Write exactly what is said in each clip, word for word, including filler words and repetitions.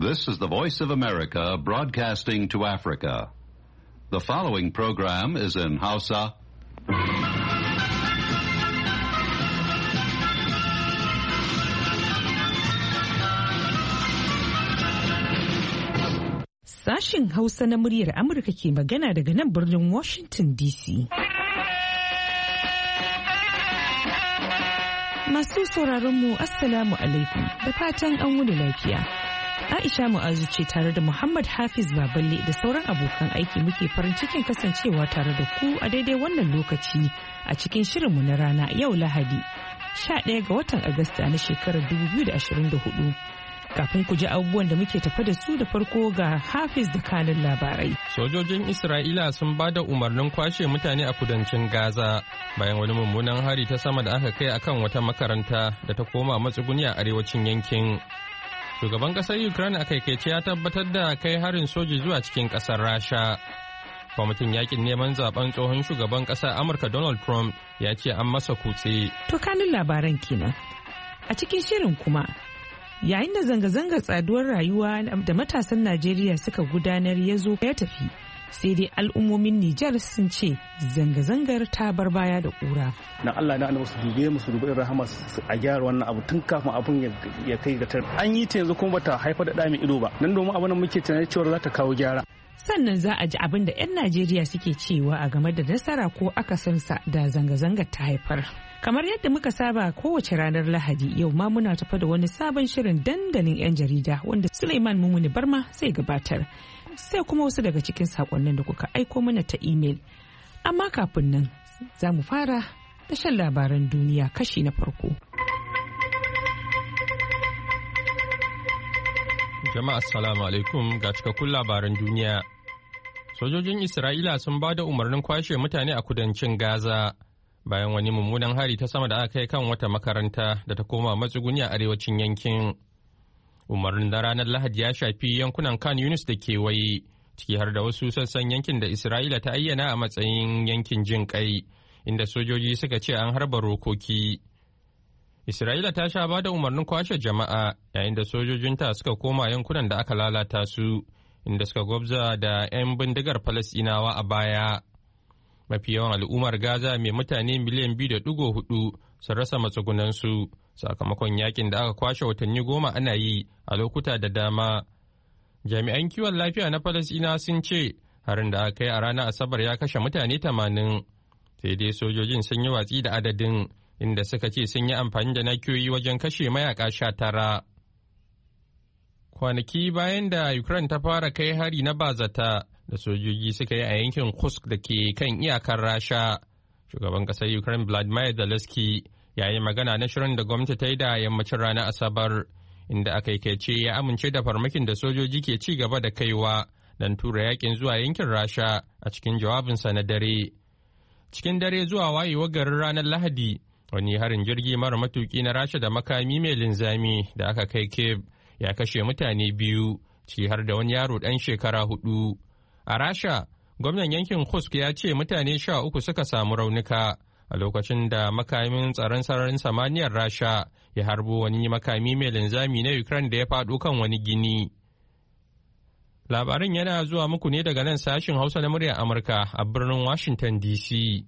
This is the Voice of America broadcasting to Africa. The following program is in Hausa. Sashen Hausa na muryar Amurka ke magana daga nan birnin Washington D C. Masu sauraron mu Assalamu alaikum da fatan an wuni lafiya. Aisha Mu'azu ce tare da Muhammad Hafiz Baballe da sauran abokan aiki muke farin cikin kasancewa tare da ku a daidai wannan lokaci a cikin shirinmu na rana yau Lahadi sha ɗaya ga watan Agusta na shekarar dubu biyu da ashirin da hudu. Kafin ku ji abubuwan da muke tafa da su da farko ga Hafiz da kanin labarai. Sojojin Isra'ila sun ba da umarnin kwashe mutane a kudancin Gaza bayan wani mummunan hari ta sama da aka kai akan wata makaranta da ta koma matsuguni a arewacin yankin. Shugaban ƙasar Ukraine a kaikaice ya tabbatar da kai harin soji zuwa cikin ƙasar Rasha. Kwamitin yakin neman zaben tsohon shugaban ƙasar Amurka Donald Trump ya ce an masa kutse. To kanin labaran kenan. A cikin shirin kuma yayin da zanga-zangar tsaduwar rayuwa da matasan Najeriya suka gudanar ya zo ya tafi, sai dai al'ummomin Nijar sun ce zanga-zangar ta bar baya da ƙura. Na Allah na annabi su dube mu su dubi rahama a gyara wannan abu tun kafin abun ya kai ga tar. An yi ta yanzu kuma bata haifar da ɗa mai ido ba. Nan domin abin da muke tunanin cewa za ta kawo gyara. Sannan za a ji abin da 'yan Najeriya suke cewa a game da nasara ko akasinsa da zanga-zangar ta haifar. Kamar yadda muka saba kowace ranar Lahadi yau ma muna tafa da wani sabon shirin dandalin 'yan jarida wanda Suleiman Mumuni Barma zai gabatar. Sai kuma wasu daga cikin sakonnin da kuka aiko mana ta imel. Amma kafin nan za mu fara da shan labaran duniya kashi na farko. Jama'a assalamu alaikum ga cikakkun labaran duniya. Sojojin Isra'ila sun ba da umarnin kwashe mutane a kudancin Gaza bayan wani mummunan hari ta sama da aka kai kan wata makaranta da ta koma matsuguni a arewacin yankin. Umarnin da ranar Lahadi ya shafi yankunan Khan Yunis da kewaye, ciki har da wasu sassan yankin da Isra'ila ta ayyana a matsayin yankin jin kai, inda sojoji suka ce an harba rokoki. Isra'ila ta sha ba da umarnin kwashe jama'a yayin da sojojinta suka koma yankunan da aka lalata su, inda suka gwabza da 'yan bindigar Falasɗinawa a baya. Mafi yawan al'ummar Gaza mai mutane miliyan biyu da ɗigo hudu sun rasa matsugunansu sakamakon yakin da aka kwashe watanni goma ana yi a lokuta da dama. Jami'an kiwon lafiya na Falasɗina sun ce harin da aka yi a ranar Asabar ya kashe mutane tamanin, sai dai sojojin sun yi watsi da adadin, inda suka ce sun yi amfani da nakiyoyi wajen kashe mayaka sha tara. Kwanaki bayan da Ukraine ta fara kai hari na bazata da sojoji suka yi a yankin Kursk da ke kan iyakar Rasha, shugaban ƙasar Ukraine Vladimir Zelensky ya yi magana na shirin da gwamnati ta yi da yammacin ranar Asabar, inda aka ce ya amince da farmakin da sojoji ke ci gaba da kaiwa don tura yakin zuwa yankin Rasha a cikin jawabinsa na dare. Cikin dare zuwa wayewar garin ranar Lahadi, wani harin jirgi mara matuki na Rasha da makami mai linzami da aka kai Kiev ya kashe mutane biyu, ciki har da wani yaro ɗan shekara hudu. A Rasha, gwamnan yankin Kursk ya ce mutane sha uku suka samu raunuka a lokacin da makamin tsaron sararin samaniyar Rasha ya harbo wani makami mai linzami na Ukraine da ya faɗo kan wani gini. Labarin yana zuwa muku ne daga nan sashin Hausa na muryar Amurka a birnin Washington D C.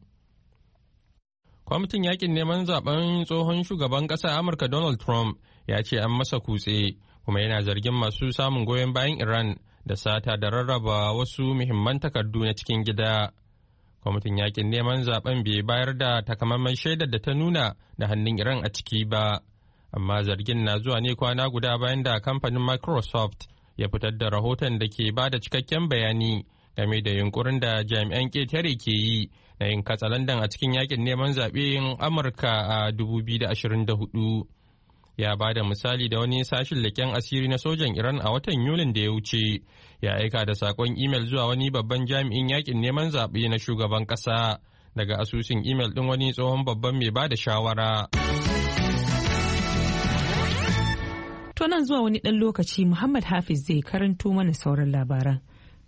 Kwamitin yakin neman zaben tsohon shugaban ƙasar Amurka Donald Trump ya ce an masa kutse kuma yana zargin masu samun goyon bayan Iran da sata da rarraba wasu muhimman takardu na cikin gida. Kwamitin yakin neman zaben bai bayar da takamaiman shaidar da ta nuna da hannun Iran a ciki ba, amma zargin na zuwa ne kwana guda bayan da kamfanin Microsoft ya fitar da rahoton da ke ba da cikakken bayani game da yunkurin da jami'an ƙetare ke yi na yin katsalandan a cikin yakin neman zaɓen Amurka a dubu biyu da ashirin da hudu. Ya ba da misali da wani sashin leƙen asiri na sojan Iran a watan Yulin da ya wuce, ya aika da saƙon imel zuwa wani babban jami'in yakin neman zaɓe na shugaban ƙasa daga asusun imel ɗin wani tsohon babban mai ba da shawara. To nan zuwa wani ɗan lokaci Muhammad Hafiz zai karanto mana sauran labaran.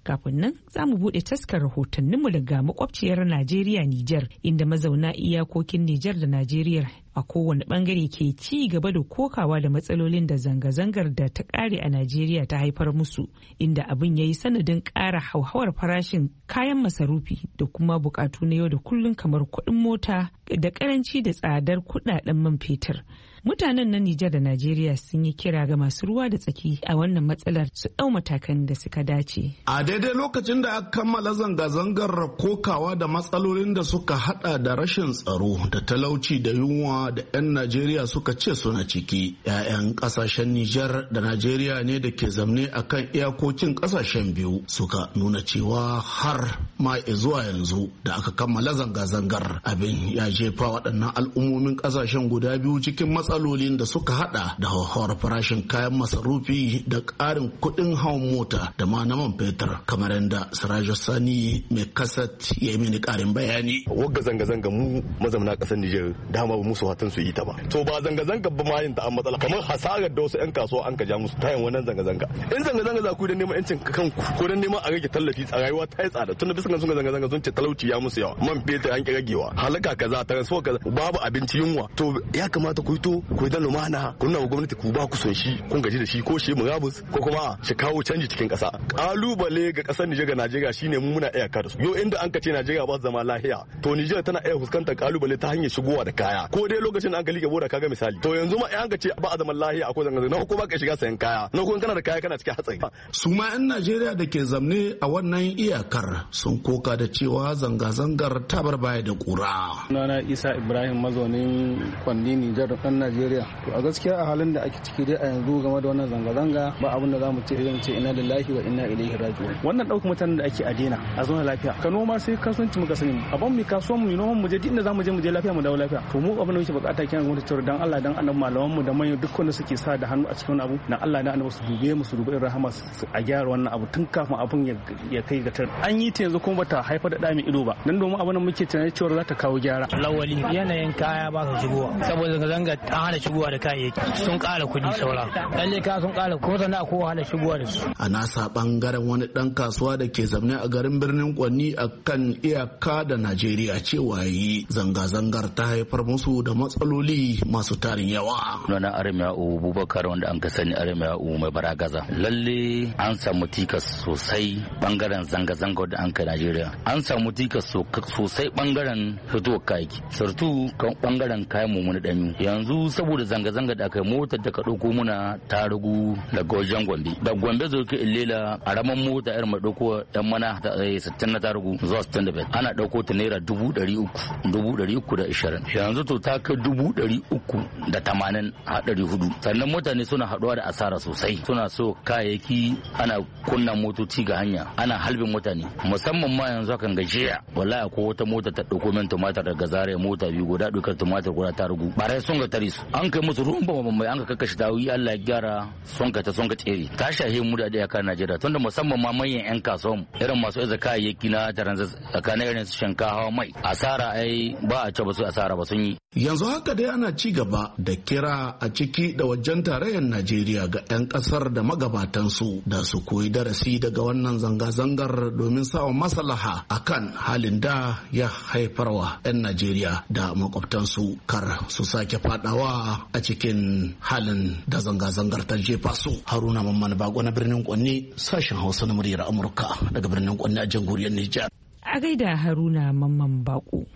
Kafin nan za mu buɗe taskar rahotanninmu daga makwabciyar Najeriya Nijar, inda mazauna iyakokin Nijar da Najeriya a kowane bangare ke ci gaba da kokawa da matsalolin da zanga-zangar da ta kare a Najeriya ta haifar musu, inda abin ya yi sanadin ƙara hauhawar farashin kayan masarufi da kuma bukatu na yau da kullum kamar kuɗin mota da karanci da tsadar kuɗaɗen man fetur. Mutanen na Nijar da Najeriya sun yi kira ga masu ruwa da tsaki a wannan matsalar su ɗau matakan da suka dace. A daidai lokacin da aka kammala zanga-zangar kokawa da matsalolin da suka hada da rashin tsaro da talauci da yunwa da 'yan Najeriya suka ce suna ciki. 'Ya'yan kasashen Nijar da Najeriya ne da ke zamne a kan iyakokin kasashen biyu suka nuna cewa har ma zuwa yanzu da aka kammala zanga-zangar abin ya jefa waɗannan al'ummomin kasashen guda biyu cikin matsalolin da suka hada da hauhawar farashin kayan masarufi da ƙarin kuɗin hawan mota da ma na man fetur, kamar yadda Sirajo Sani mai kasat ya yi mini ƙarin bayani. Wagga zanga-zanga mu mazamna ƙasar Nijar dama ba musu hatan su yi ta ba. To ba zanga-zanga ba ma yin ta an matsala, kamar hasarar da wasu 'yan kasuwa an ka ja musu tayin wannan zanga-zanga. In zanga-zanga za ku yi don neman 'yancin kanku ko don neman a rage tallafi a rayuwa ta yi tsada, tunda bisa kan sun zanga-zanga sun ce talauci ya musu yawa, man fetur an ki ragewa, halaka kaza, transfer kaza, babu abinci, yunwa. To ya kamata ku yi to ku da lumana ku nuna gwamnati ku ba ku son shi, kun gaji da shi, ko shi murabus ko kuma shi kawo canji cikin kasa. Kalubale ga kasar Nijar ga Najeriya shine mu muna iya kada su. Yau inda an ka ce Najeriya ba su zama lahiya, to Nijar tana iya fuskantar kalubale ta hanyar shigowa da kaya. Ko dai lokacin da an ka lige boda kaga misali. To yanzu ma an ka ce ba a zaman lahiya akwai zanga zanga, na ko ba ka shiga sayan kaya, na ko kana da kaya kana cikin hatsari. Su ma 'yan Najeriya da ke zamne a wannan iyakar sun koka da cewa zanga-zangar ta bar baya da kura. Sunana Isa Ibrahim, mazaunin Kwanni Nijar ɗan Najeriya. To a gaskiya a halin da ake ciki dai a yanzu game da wannan zanga-zanga ba abin da zamu ce zan ce ina lillahi wa inna ilaihi raji'un. Wannan ɗaukar mutanen da ake a dena a zauna lafiya. Ka noma sai kasuwanci muka sani. Abin mu kasuwan mu noman mu je duk inda zamu je mu je lafiya mu dawo lafiya. To mu abin da muke bukata kenan gwamnati ta dan Allah dan annabi malaman mu da manyan duk wanda suke sa da hannu a cikin abu dan Allah dan annabi su dube mu su dubi rahama a gyara wannan abu tun kafin abin ya kai ga tar. An yi ta yanzu kuma bata haifar da dami ido ba. Dan domin abin da muke tunanin cewa za ta kawo gyara. Lawali yanayin kaya ba su shigowa saboda zanga-zanga an hana shigowa da kayayyaki sun ƙara kuɗi saura. Lalle ka sun ƙara ko sana ko hana shigowa da su. A nasa bangaren wani ɗan kasuwa da ke zamne a garin birnin Kwanni a kan iyaka da Najeriya cewa yi zanga-zangar ta haifar musu da matsaloli masu tarin yawa. Nuna Aramiya Abubakar wanda an ka sani Aramiya mai baragaza. Lalle an samu tikas sosai bangaren zanga-zanga da an kai Najeriya. An samu tikas sosai bangaren fitowar kayayyaki. Sartu kan bangaren kayan mummuni ɗanyu. Yanzu saboda zanga-zanga da aka yi motar da ka ɗauko muna ta ragu daga wajen Gombe. Da Gombe zo ke illela a raman mota yar mai ɗauko yan mana ta sittin na ta ragu zuwa sittin da biyar. Ana ɗauko ta naira dubu ɗari uku, dubu ɗari uku da ishirin. Yanzu to ta kai dubu ɗari uku da tamanin a ɗari hudu. Sannan mutane suna haɗuwa da asara sosai. Suna so kayayyaki ana kunna motoci ga hanya, ana halbin mutane. Musamman ma yanzu hakan gajiya. Wallahi ko wata mota ta ɗauko min tumatir daga Zaria, mota biyu guda ɗaukar tumatir guda ta ragu. Barai sun ga tare su. An kai musu ruwan bama mai an ka kakkashi dawoyi, Allah ya gyara son ka ta son ka tsere. Ta shahe mu da iyakar Najeriya tunda musamman ma manyan yan kasuwan irin masu iza kayayyaki na taransa tsakanin irin su shinkafa mai. Asara ai ba a ce ba su asara ba sun yi. Yanzu haka dai ana ci gaba da kira a ciki da wajen tarayyar Najeriya ga 'yan kasar da magabatansu da su koyi darasi daga wannan zanga-zangar domin samun maslaha akan halin da ya haifarwa 'yan Najeriya da makwabtansu kar su sake fadawa a cikin halin da zanga-zangar ta jefa su. Haruna Mamman Bago na birnin Kwanni, sashen Hausa na muryar Amurka daga birnin Kwanni a jamhuriyar Nijar. A gaida Haruna Mamman Bago.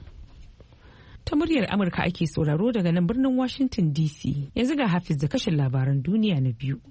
Ta muryar Amurka ake sauraro daga nan birnin Washington D C. Yanzu ga Hafiz da kashin labaran duniya na biyu.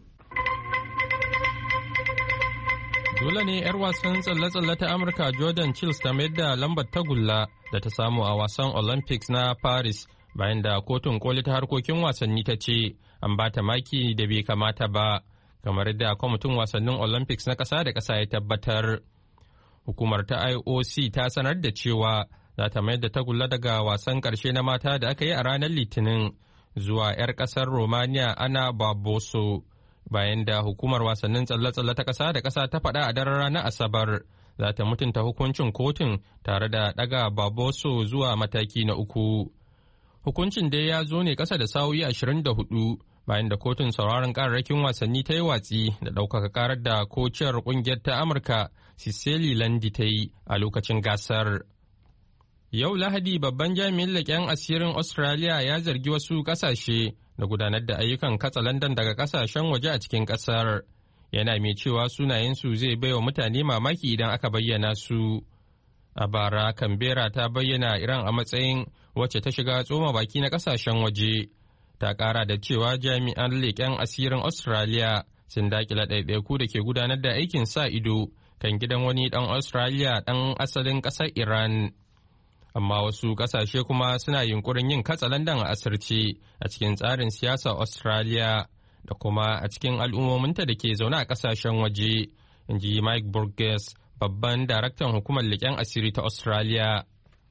Dole ne 'yar wasan tsalle-tsalle ta Amurka Jordan Chills ta mayar da lambar tagulla da ta samu a wasan Olympics na Paris bayan da kotun koli ta harkokin wasanni ta ce an ba ta maki da bai kamata ba, kamar da kwamitin wasannin Olympics na ƙasa da ƙasa ya tabbatar. Hukumar ta I O C ta sanar da cewa za ta mayar da tagulla daga wasan ƙarshe na mata da aka yi a ranar Litinin zuwa 'yar ƙasar Romania Ana Barboso, bayan da hukumar wasannin tsalle-tsalle ta ƙasa da ƙasa ta faɗa a daren ranar Asabar za ta mutunta hukuncin kotun tare da ɗaga Barboso zuwa mataki na uku. Hukuncin dai ya zo ne ƙasa da sa'o'i ashirin da hudu bayan da kotun sauraron kararrakin wasanni ta yi watsi da ɗaukaka karar da kociyar ƙungiyar ta Amurka Cicely Landi ta yi a lokacin gasar. Yau Lahadi babban jami'in leƙen asirin Australia ya zargi wasu ƙasashe da gudanar da ayyukan katsalandan daga ƙasashen waje a cikin ƙasar. Yana mai cewa sunayensu zai baiwa mutane mamaki idan aka bayyana su. A bara, Canberra ta bayyana Iran a matsayin wacce ta shiga tsoma baki na ƙasashen waje. Ta ƙara da cewa jami'an leƙen asirin Australia sun daƙila ɗaiɗaiku da ke gudanar da aikin sa ido kan gidan wani ɗan Australia ɗan asalin ƙasar Iran. Amma wasu ƙasashe kuma suna yunkurin yin katsalandan a asirce a cikin tsarin siyasar Australia da kuma a cikin al'ummominta da ke zaune a ƙasashen waje, in ji Mike Burgess, babban daraktan hukumar leƙen asiri ta Australia.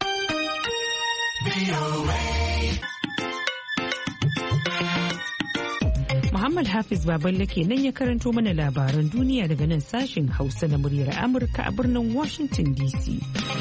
Muhammad Hafiz Baballe kenan ya karanto mana labaran duniya daga nan sashen Hausa na muryar Amurka a birnin Washington D C.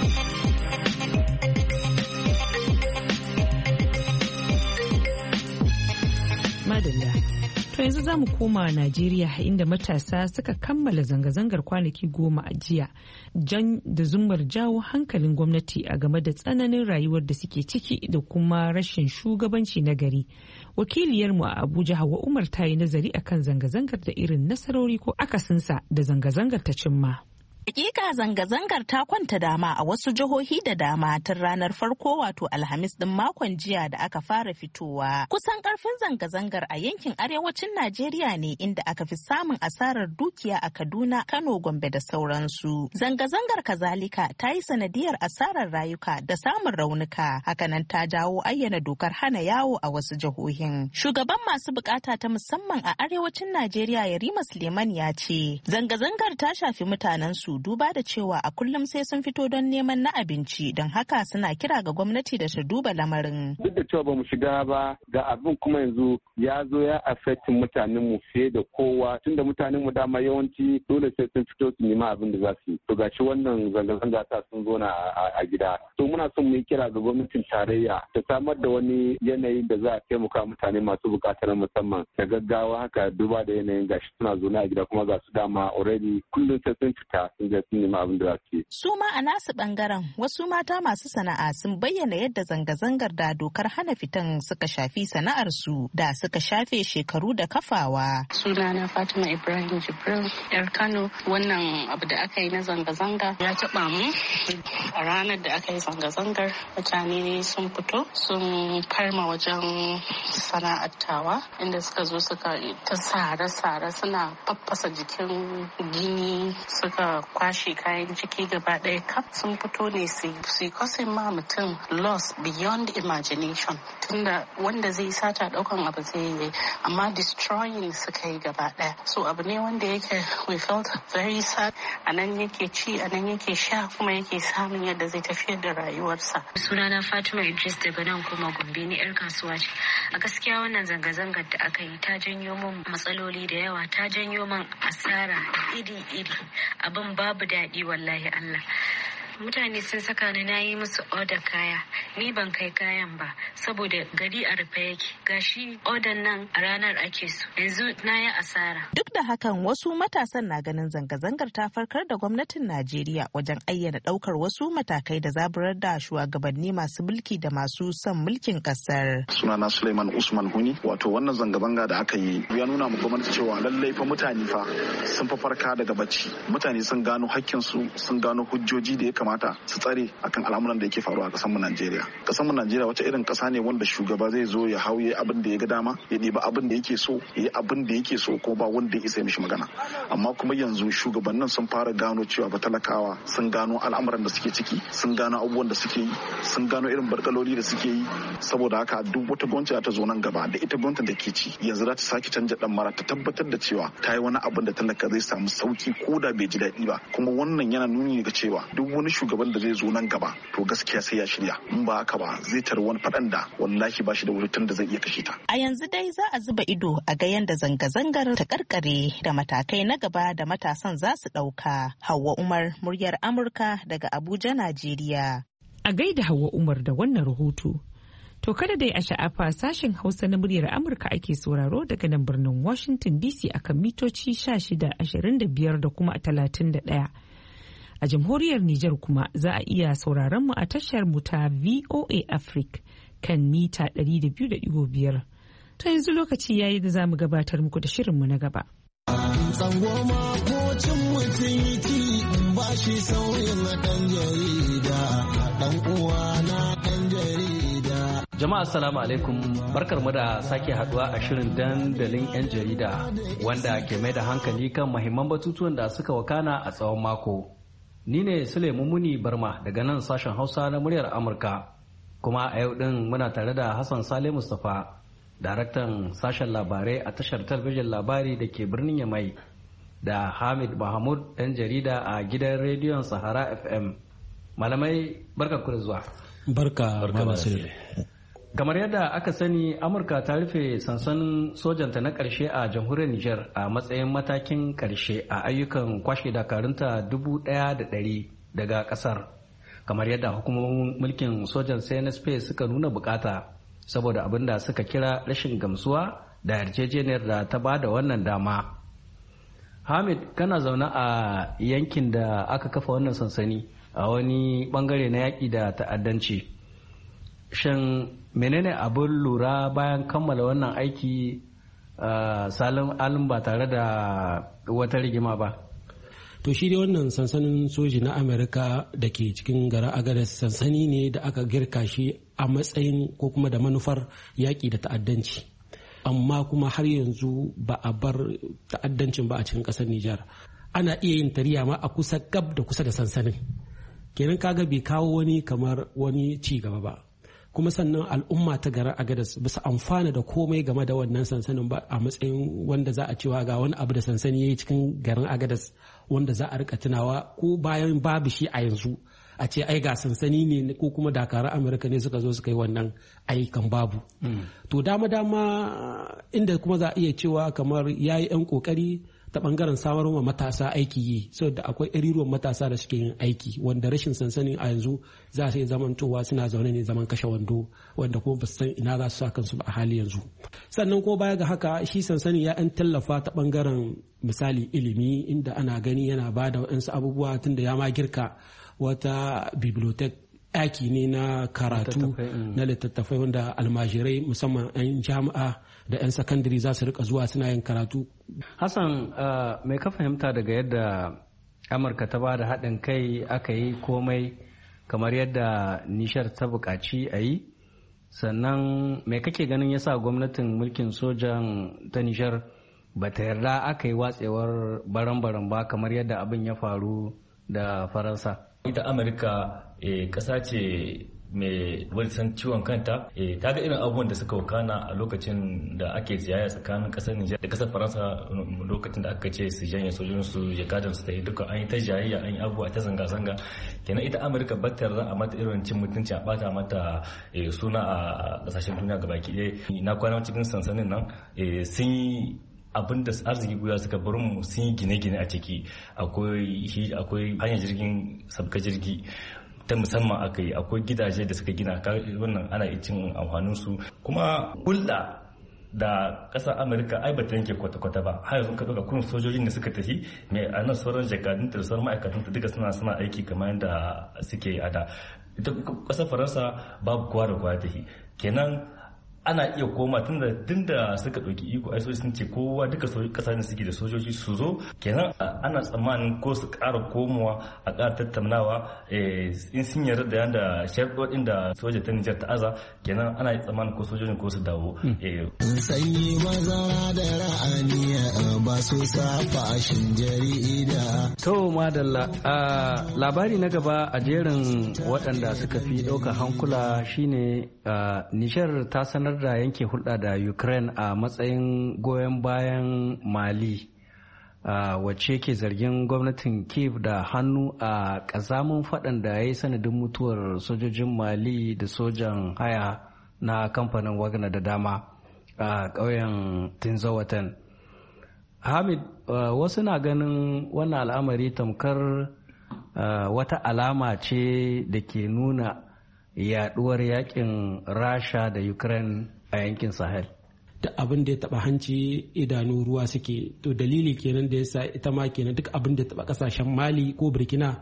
Madalla. To yanzu za mu koma Najeriya inda matasa suka kammala zanga-zangar kwanaki goma a jiya jan da zumar jawo hankalin gwamnati a game da tsananin rayuwar da suke ciki da kuma rashin shugabanci na gari. Wakiliyarmu a Abuja Hauwa Umar ta yi nazari akan zanga-zangar da irin nasarori ko akasinsa da zanga-zangar ta cimma. Hakika zanga-zangar ta kwanta dama a wasu jihohi da dama tun ranar farko wato Alhamis din makon jiya da aka fara fitowa. Kusan karfin zanga-zangar a yankin arewacin Najeriya ne inda aka fi samun asarar dukiya a Kaduna, Kano, Gombe da sauransu. Zanga-zangar kazalika ta yi sanadiyar asarar rayuka da samun raunuka. Hakanan ta jawo ayyana dokar hana yawo a wasu jihohin. Shugaban masu bukata ta musamman a arewacin Najeriya Yarima Suleiman ya ce zanga-zangar ta shafi mutanen su duba da cewa a kullum sai sun fito don neman na abinci don haka suna kira ga gwamnati da ta duba lamarin. Duk da cewa ba mu shiga ba ga abin kuma yanzu ya zo ya affectin mutanen mu fiye da kowa tunda mutanen mu dama yawanci dole sai sun fito su nema abin da za su yi. To gashi wannan zanga-zanga ta sun zo na a gida. To muna son mu yi kira ga gwamnatin tarayya ta samar da wani yanayi da za a taimaka mutane masu bukatar musamman da gaggawa haka duba da yanayin gashi suna zo na gida kuma ga su dama already kullum sai sun fita. Su ma a nasu bangaren wasu mata masu sana'a sun bayyana yadda zanga-zangar da dokar hana fitan suka shafi sana'ar su da suka shafe shekaru da kafawa. Sunana Fatima Ibrahim Jibril yar Kano. Wannan abu da aka yi na zanga-zanga ya taba mu. A ranar da aka yi zanga-zangar mutane sun fito sun karma wajen sana'ar tawa inda suka zo suka ta sare-sare suna faffasa jikin gini suka kwashe kayan ciki gaba ɗaya kaf sun fito ne su yi kwasin ma mutum loss beyond imagination tunda wanda zai sata ɗaukan abu zai yi amma destroying suka yi gaba ɗaya so abu ne wanda yake we felt very sad a nan yake ci a nan yake sha kuma yake samun yadda zai tafiyar da rayuwarsa. Sunana Fatima Idris daga nan kuma Gombe ni yar kasuwa ce. A gaskiya wannan zanga-zangar da aka yi ta janyo min matsaloli da yawa ta janyo min asara iri-iri abin babu daɗi wallahi Allah. Mutane sun saka ni na yi musu odar kaya ni ban kai kayan ba saboda gari a rufe yake gashi odan nan a ranar ake so yanzu na yi asara. Duk da hakan wasu matasan na ganin zanga-zangar ta farkar da gwamnatin Najeriya wajen ayyana ɗaukar wasu matakai da zaburar da shugabanni masu mulki da masu son mulkin ƙasar. Sunana Suleiman Usman Huni wato wannan zanga-zanga da aka yi ya nuna mu gwamnati cewa lallai fa mutane fa sun fa farka daga bacci mutane sun gano hakkinsu sun gano hujjoji da ya kamata su tsare akan al'amuran da yake faruwa a kasar mu Najeriya. Kasar mu Najeriya wata irin kasa ne wanda shugaba zai zo ya hauye abin da ya ga dama, ya ɗiba abin da yake so, ya yi abin da yake so ko ba wanda ya isa mishi magana. Amma kuma yanzu shugabannin sun fara gano cewa ba talakawa sun gano al'amuran da suke ciki, sun gano abubuwan da suke yi, sun gano irin barkaloli da suke yi. Saboda haka duk wata gwamnati ta zo nan gaba da ita gwamnatin da ke ci yanzu za ta sake canja dan mara ta tabbatar da cewa ta yi wani abin da talaka zai samu sauki ko da bai ji daɗi ba. Kuma wannan yana nuni ga cewa duk wani shugaban da zai zo nan gaba to gaskiya sai ya shirya in ba haka ba zai tar wani faɗan da wallahi ba shi da wurin da zai iya kashe ta. A yanzu dai za a zuba ido a ga yanda zanga-zangar ta karkare da matakai na gaba da matasan za su ɗauka. Hauwa Umar muryar Amurka daga Abuja, Najeriya. A gaida Hauwa Umar da wannan rahoto. To kada dai a sha'afa sashen Hausa na muryar Amurka ake sauraro daga nan birnin Washington D C akan mitoci sha shida, ashirin da biyar da kuma talatin da ɗaya. A jamhuriyar Nijar kuma za a iya sauraron mu a tashar mu ta V O A Africa kan mita ɗari da biyu da ɗigo biyar. Ta yanzu lokaci yayi da za mu gabatar muku da shirinmu na gaba. Tsangwama ko cin mutunci ba shi sauyin ɗan jarida, ɗan uwa na ɗan jarida. Jama'a assalamu alaikum, barkar mu da sake haduwa a shirin dandalin 'yan jarida wanda ke mai da hankali kan mahimman batutuwan da suka wakana a tsawon mako. Ni ne Suleiman Muni Barma daga nan sashen Hausa na muryar Amurka. Kuma a yau din muna tare da Hassan Sale Mustapha, daraktan sashen labarai a tashar talabijin labari da ke birnin Yamai, da Hamid Mahmud ɗan jarida a gidan rediyon Sahara F M. Malamai barka ku da zuwa. Barka, barka Kamar yadda aka sani, Amurka ta rufe sansanin sojanta na ƙarshe a jamhuriyar Nijar a matsayin matakin ƙarshe a ayyukan kwashe dakarunta dubu ɗaya da ɗari daga ƙasar. Kamar yadda hukumomin mulkin sojan C N S P suka nuna bukata saboda abin da suka kira rashin gamsuwa da yarjejeniyar da ta ba da wannan dama. Hamid, kana zaune a yankin da aka kafa wannan sansani a wani bangare na yaƙi da ta'addanci. Shin menene abin lura bayan kammala wannan aiki salin alin ba tare da wata rigima ba? To shi dai wannan sansanin soji na Amerika da ke cikin garin Agadez sansani ne da aka girka shi a matsayin ko kuma da manufar yaƙi da ta'addanci. Amma kuma har yanzu ba a bar ta'addancin ba a cikin ƙasar Nijar. Ana iya yin tariya ma a kusa gab da kusa da sansanin. Kenan kaga bai kawo wani kamar wani ci gaba ba. Kuma sannan al'umma ta garin Agadez ba su amfana da komai game da wannan sansanin ba a matsayin wanda za a cewa ga wani abu da sansani ya yi cikin garin Agadez wanda za a rika tunawa ko bayan babu shi a yanzu a ce ai ga sansani ne ko kuma dakaran Amurka ne suka zo suka yi wannan ayyukan babu. To dama dama inda kuma za a iya cewa kamar ya yi 'yan kokari ta bangaren samar wa matasa aiki yi saboda akwai ɗariruwan matasa da suke yin aiki wanda rashin sansanin a yanzu za su yi zamantowa suna zaune ne zaman kashe wando wanda kuma ba su san ina za su sa kansu ba a hali yanzu. Sannan ko baya ga haka shi sansanin ya ɗan tallafa ta bangaren misali ilimi inda ana gani yana ba da waɗansu abubuwa tunda ya ma girka wata bibliotek ɗaki ne na karatu na littattafai wanda almajirai musamman 'yan jami'a da 'yan sakandare za su rika zuwa suna yin karatu. Hassan, mai ka fahimta daga yadda Amurka ta ba da haɗin kai aka yi komai kamar yadda Nishar ta buƙaci a yi? Sannan mai kake ganin yasa gwamnatin mulkin sojan ta Nishar ba ta yarda aka yi watsewar baran-baran ba kamar yadda abin ya faru da Faransa? Ita Amurka ƙasa ce mai walisan ciwon kanta ta ga irin abubuwan da suka wakana a lokacin da ake ziyara tsakanin ƙasar Nijar da ƙasar Faransa lokacin da aka ce su janye sojojinsu jakadan su ta yi duka an yi ta jayayya an yi abubuwa ta zanga-zanga kenan ita Amurka batar za a mata irin cin mutunci a bata mata suna a ƙasashen duniya gabaki ɗaya. Na kwana cikin sansanin nan sun yi abin da arziki guda suka bar mu sun yi gine-gine a ciki akwai hanyar jirgin sabka jirgi ta musamman aka yi akwai gidaje da suka gina wannan ana cin amfanin su kuma hulɗa da ƙasar Amurka ai bata yanke kwata-kwata ba har yanzu ka ɗauka kun sojojin da suka tafi mai a nan sauran jakadun da sauran ma'aikatan ta duka suna suna aiki kamar yadda suke a da ita ƙasar Faransa babu kowa da kowa tafi kenan ana iya koma tunda tunda suka ɗauki iko ai sojoji sun ce kowa duka sojoji ƙasashen suke da sojoji su zo kenan ana tsammanin ko su ƙara komowa a ƙara tattaunawa in sun yarda da yanda sharɗoɗin da soja ta Nijar ta aza kenan ana tsammanin ko sojojin ko su dawo. Sanyi maza da ra'aniya ba su safa shin jarida. To madalla labari na gaba a jerin waɗanda suka fi ɗaukar hankula shine Nijar ta sanar da yanke hulɗa da Ukraine a matsayin goyon bayan Mali wacce ke zargin gwamnatin Kiev da hannu a ƙazamin faɗan da ya yi sanadin mutuwar sojojin Mali da sojan haya na kamfanin Wagner da dama a ƙauyen Tinzawatan. Hamid, wasu na ganin wannan al'amari tamkar wata alama ce da ke nuna yaduwar yakin Rasha da Ukraine a yankin Sahel. Da abin da ya taba hanci idanu ruwa suke to dalili kenan da yasa ita ma kenan duk abin da ya taba kasashen Mali ko Burkina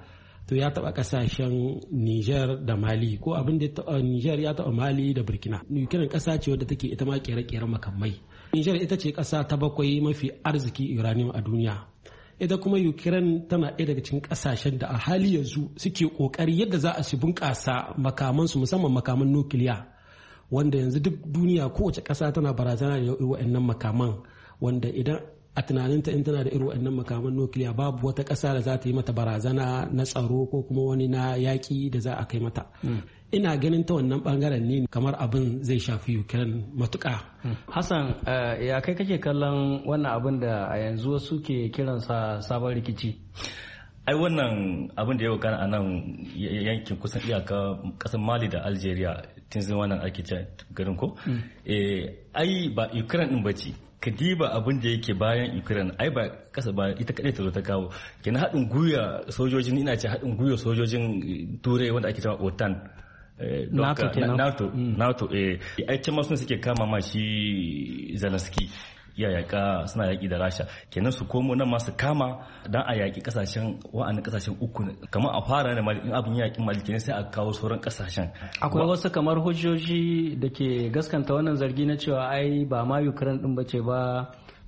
to ya taba kasashen Niger da Mali, ko abin da ya taba Niger ya taba Mali da Burkina. Ukraine kasa ce wadda take ita ma kere-keren makamai. Niger ita ce kasa ta bakwai mafi arziki uranium a duniya. Ita kuma Ukraine tana ɗaya daga cikin kasashen da a hali yanzu suke kokari yadda za a su bunƙasa makamansu, musamman makaman nukiliya, wanda yanzu duk duniya kowace kasa tana barazana da wa'annan makaman, wanda idan a tunaninta in tana da irin waɗannan makaman nukiliya babu wata ƙasa da za ta yi mata barazana na tsaro ko kuma wani na yaƙi da za a kai mata. Mm. Ina ganin ta wannan ɓangaren ne kamar abin zai shafi Ukraine matuƙa. Mm. Hassan, uh, ya kai kake kallon wannan abin da a yanzu wasu ke kiransa sabon rikici? Ai wannan abin da ya wakana a nan yankin kusan iyaka ƙasar Mali da Algeria tun zai wannan ake garin ko? Mm. Eh, ai ba Ukraine ɗin bace. Ka diba abin da yake bayan Ukraine, ai ba kasa ba ita kadai ta zo ta kawo, kenan haɗin gwiwa sojojin, ina ce haɗin gwiwa sojojin turai wanda ake cewa OTAN, NATO kenan, NATO NATO eh ai can ma sun suke kama ma shi Zelensky ya yaka, suna yaki da Rasha, kenan su komo nan ma su kama dan a yaki kasashen wa'annan kasashen uku, kamar a fara ne in abin yaki Mali kenan sai a kawo sauran kasashen. Akwai wasu kamar hujjoji da ke gaskanta wannan zargi na cewa ai ba ma Ukraine din bace ba,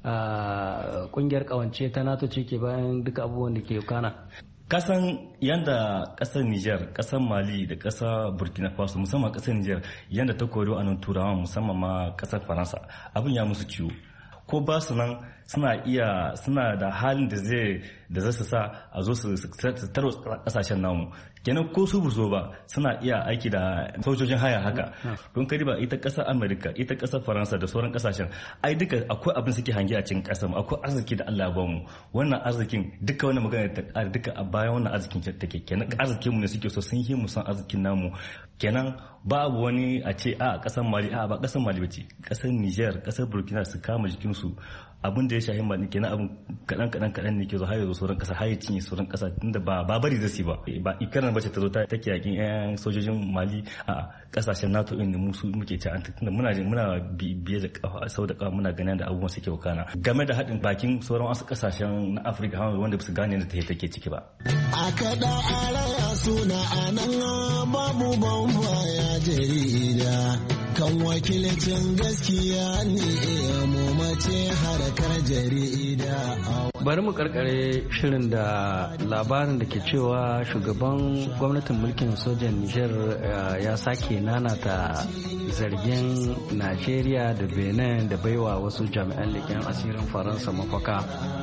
kungiyar kawance ta NATO ce ke bayan duka abubuwan da ke kana. Kasan yanda kasar Niger, kasar Mali da kasar Burkina Faso, musamman kasar Niger, yanda ta kori wa'annan turawan, musamman ma kasar Faransa, abin ya musu ciwo. Ko ba su nan suna iya suna da halin da zai da zasu sa a zo su taro kasashen namu, kenan ko su buzo ba suna iya aiki da sojojin haya haka. Don kadi ba ita kasar America, ita kasar Faransa da sauran kasashen, ai duka akwai abin suke hange a cikin kasar mu, akwai arziki da Allah ya ba mu. Wannan arzikin duka wannan magana ta ƙara duka a bayan wannan arzikin take, kenan arzikin mu ne suke so, sun yi mu san arzikin namu. Kenan babu wani a ce a kasar Mali, a ba kasar Mali bace, kasar Niger, kasar Burkina su kama jikin su, abin da ya shahi Mali kenan abin kadan kadan kadan ne ke zo har yanzu sauran kasa, har ya cinye sauran kasa, tunda ba ba bari zai ba ba Ukraine bace ta zo ta take yakin yan sojojin Mali, a kasashen NATO din ne mu su muke ci, tunda muna muna biye da kafa sau da kafa, muna ganin da abubuwan suke wakana game da haɗin bakin sauran wasu kasashen na Afirka wanda ba su gane da take ciki ba. A kada alaya suna anan babu bambaya jarida kan wakilcin gaskiya ne mu mace harkar jarida. Bari mu karkare shirin da labarin da ke cewa shugaban gwamnatin mulkin sojan Niger ya sake nanata zargin Najeriya da Benin da baiwa wasu jami'an leƙen asirin Faransa mafaka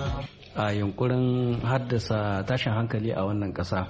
a yunkurin haddasa tashin hankali a wannan ƙasa.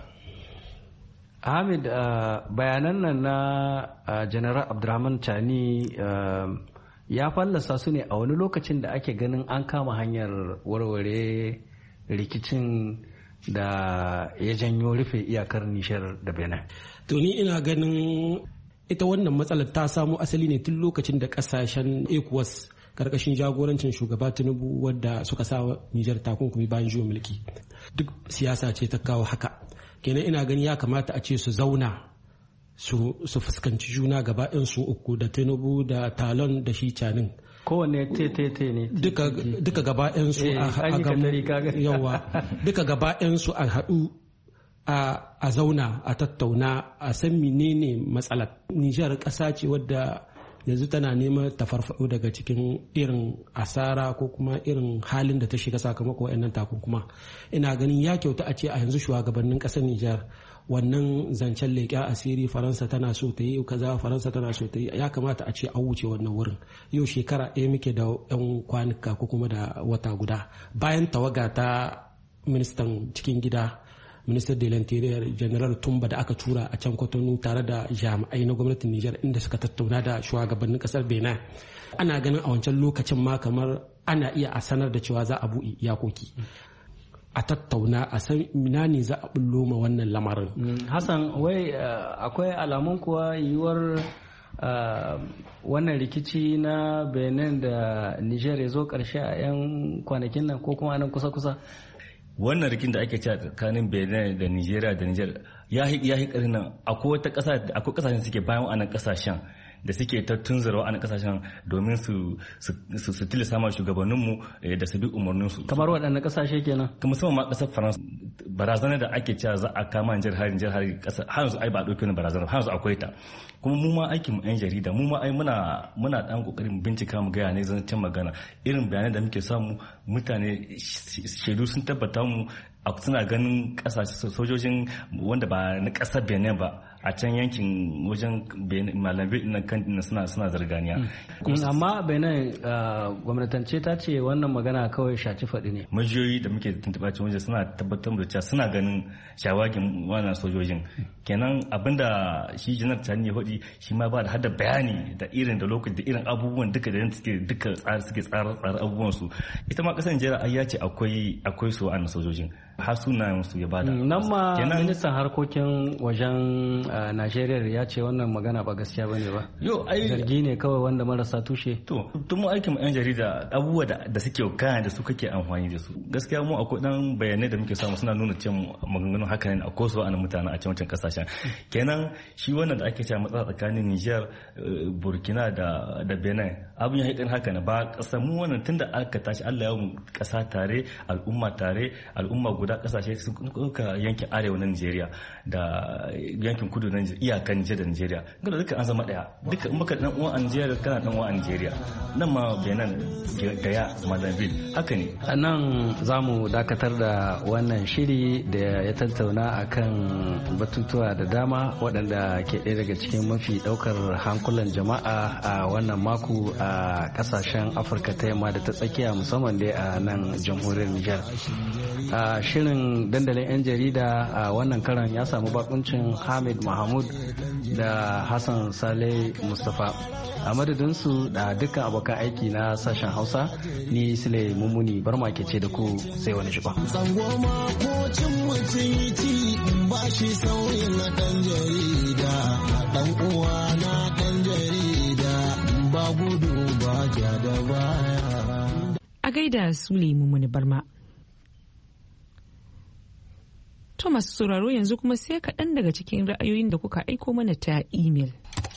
Hamid, uh, bayanan nan na uh, General Abdurrahman Chani uh, ya fallasa su ne a wani lokacin da ake ganin an kama hanyar warware rikicin da ya janyo rufe iyakar Nishar da Benin. To ni ina ganin ita wannan matsalar ta samo asali ne tun lokacin da kasashen ECOWAS karkashin jagorancin shugaba Tinubu wadda suka sa Nijar takunkumi bayan juyin mulki. Duk siyasa ce ta kawo haka. Kenan ina gani ya kamata a ce su zauna su fuskanci juna gaba ɗin su uku, da Tinubu da Talon da shi Canin. Kowane tete ne. Duka gaba ɗin su a yawa. Duka gaba ɗin su a haɗu a zauna a tattauna a san menene matsalar. Nijar ƙasa ce wadda yanzu tana neman ta farfaɗo daga cikin irin asara ko kuma irin halin da ta shiga sakamakon wayannan takunkuma. Ina ganin ya kyauta a ce a yanzu shugabannin ƙasar Nijar wannan zancen leƙen asiri Faransa tana so ta yi kaza, Faransa tana so ta yi, ya kamata a ce an wuce wannan wurin. Yau shekara ɗaya muke da yan kwanuka ko kuma da wata guda bayan tawaga ta ministan cikin gida, ministan de l'interior general Tumba da aka tura a can Cotonou tare da jami'ai na gwamnatin Nijar inda suka tattauna da shugabannin kasar Benin. Ana ganin a wancan lokacin ma kamar ana iya a sanar da cewa za a buɗe iyakoki, a tattauna a san mina ne za a bullo ma wannan lamarin. Hassan, wai akwai alamun kuwa yiwuwar wannan rikici na Benin da Nijar ya zo ƙarshe a 'yan kwanakin nan ko kuma nan kusa-kusa? Wannan rikin da ake cewa tsakanin Benin da Nigeria da Niger ya yi ya yi ƙarfi nan. Akwai wata ƙasa, akwai ƙasashen suke bayan wannan ƙasashen da suke ta tunzura wa'annan kasashen domin su su tilasta ma shugabanninmu da su bi umarninsu. Kamar waɗannan kasashe kenan? Musamman ma ƙasar Faransa, barazanar da ake cewa za a kama Nijar hari Nijar hari ƙasar har yanzu ai ba a ɗauki wani barazanar, har yanzu akwai ta. Kuma mu ma aikin mu 'yan jarida mu ma ai muna muna ɗan ƙoƙarin bincika mu gaya ne zancen magana irin bayanai da muke samu mutane shaidu sun tabbata mu suna ganin kasashe sojojin wanda ba na ƙasar Benin ba a can yankin wajen malambe na kan suna suna zarganiya. Amma Benin gwamnatance ta ce wannan magana kawai shaci faɗi ne. Majiyoyi da muke tuntuɓa cikin waje suna tabbatar da cewa suna ganin shawagin wannan sojojin. Kenan abinda shi janar Tani ya faɗi shi ma ba da hada bayani da irin da lokaci da irin abubuwan duka da suke duka tsara suke tsara tsara abubuwan su. Ita ma ƙasar Nigeria ai ya ce akwai akwai su wannan sojojin. Har sunayen su ya bada. Nan ma ministan harkokin wajen Najeriya ya ce wannan magana ba gaskiya bane ba. Yo ai zargi ne kawai wanda marasa tushe. To tun mu aikin mu yan jarida abubuwa da, da suke kayan da su kake amfani da su. Gaskiya mu akwai dan bayanai da muke samu suna nuna cewa maganganun haka ne akwai su wa'annan mutane a cikin kasashen. Kenan shi wannan da ake cewa matsala tsakanin Niger, Burkina da da Benin abun ya haƙin haka ne ba ƙasa mu wannan tunda aka tashi Allah ya mu ƙasa tare, al'umma tare, al'umma guda kasashe sun kuka yankin arewa na Nigeria da yankin kudu na iyakan Niger da Nigeria gaba duka an zama daya duka in baka dan uwan a Nigeria kana dan uwan a Nigeria nan ma Benin Gaya Malanville haka ne. A nan za mu dakatar da wannan shiri da ya tattauna akan batutuwa da dama waɗanda ke ɗaya daga cikin mafi ɗaukar hankulan jama'a a wannan mako a ƙasashen Afirka ta yamma da ta tsakiya musamman dai a nan jamhuriyar Niger. A shirin dandalin 'yan jarida a wannan karan ya samu bakuncin Hamid Mahmud da Hassan Saleh Mustapha. A madadinsu da dukkan abokan aiki na sashen Hausa ni Sule Mummuni Barma ke ce da ku sai wani shiba. Tsangwama ko cin mutunci ba shi sauyin na ɗan jarida, ɗan uwa na ɗan jarida ba gudu ba ja da baya. A gaida Sule Mummuni Barma. To masu sauraro yanzu kuma sai kaɗan daga cikin ra'ayoyin da kuka aiko mana ta imel.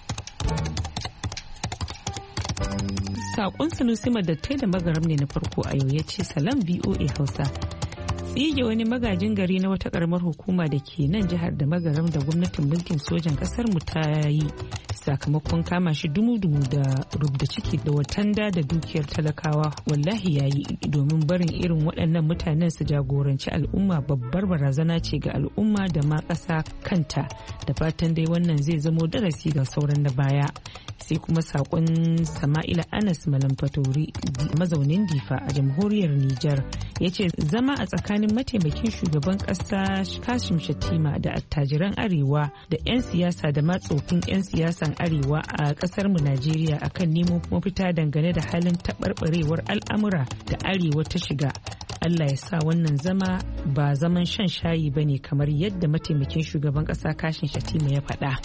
Saƙon Sanusi Madattai da Magaram ne na farko a yau ya ce salam V O A Hausa. Tsige wani magajin gari na wata ƙaramar hukuma da ke nan jihar da Magaram da gwamnatin mulkin sojan ƙasar mu ta yi sakamakon kama shi dumu-dumu da rubda ciki da watanda da dukiyar talakawa wallahi yayi domin barin irin waɗannan mutanen su jagoranci al'umma babbar barazana ce ga al'umma da ma ƙasa kanta da fatan dai wannan zai zamo darasi ga sauran da baya. Sai kuma saƙon Sama'ila Anas Malamfatori mazaunin Difa a jamhuriyar Nijar ya ce zama a tsakanin mataimakin shugaban ƙasa Kashim Shattima da attajiran Arewa da 'yan siyasa da ma tsofin 'yan siyasan Arewa a ƙasar mu Najeriya akan nemo mafita dangane da halin taɓarɓarewar al'amura da Arewa ta shiga. Allah ya sa wannan zama ba zaman shan shayi bane kamar yadda mataimakin shugaban ƙasa Kashim Shattima ya faɗa.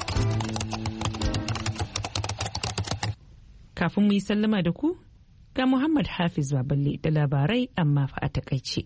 Kafin mu yi sallama da ku, ga Muhammad Hafiz Baballe da labarai amma fa a takaice.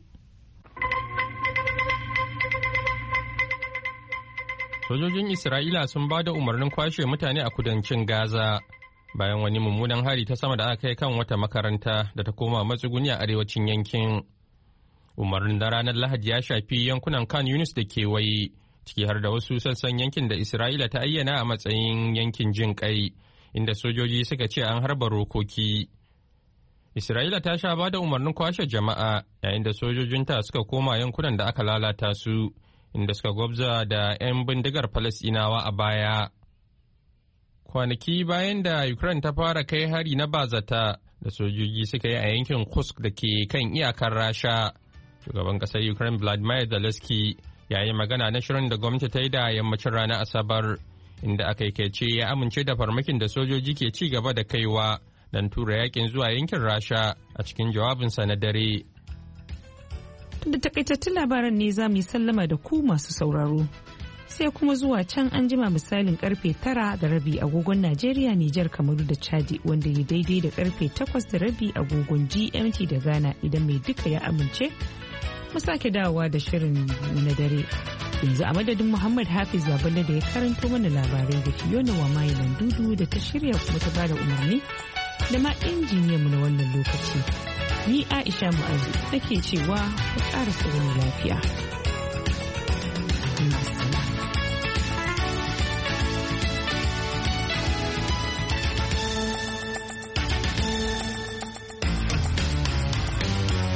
Sojojin Isra'ila sun ba da umarnin kwashe mutane a kudancin Gaza bayan wani mummunan hari ta sama da aka kai kan wata makaranta da ta koma matsuguni a arewacin yankin. Umarnin da ranar Lahadi ya shafi yankunan Khan Yunis da kewaye, ciki har da wasu sassan yankin da Isra'ila ta ayyana a matsayin yankin jin kai. Inda sojoji suka ce an harba rokoki. Isra'ila ta sha ba da umarnin kwashe jama'a yayin da sojojinta suka koma yankunan da aka lalata su, inda suka gwabza da 'yan bindigar Falasɗinawa a baya. Kwanaki bayan da Ukraine ta fara kai hari na bazata da sojoji suka yi a yankin Kursk da ke kan iyakar Rasha, shugaban ƙasar Ukraine Vladimir Zelensky ya yi magana na shirin da gwamnati ta yi da yammacin ranar Asabar. Inda aka ce ya amince da farmakin da sojoji ke ci gaba da kaiwa don tura yakin zuwa yankin Rasha a cikin jawabinsa na dare. Da takaitattun labaran ne za mu yi sallama da ku masu sauraro. Sai kuma zuwa can an jima misalin karfe tara da rabi agogon Najeriya, Nijar, Kamaru da Chadi wanda ya daidai da karfe takwas da rabi agogon G M T da Ghana idan mai duka ya amince. Mu sake dawowa da shirin na dare. Yanzu a madadin Muhammad Hafiz Baballe da ya karanto mana labarai da Fiona Wamai Dudu da ta shirya kuma ta bada umarni da ma injiniyanmu na wannan lokaci. Ni Aisha Mu'azu nake cewa ku ƙara wani lafiya.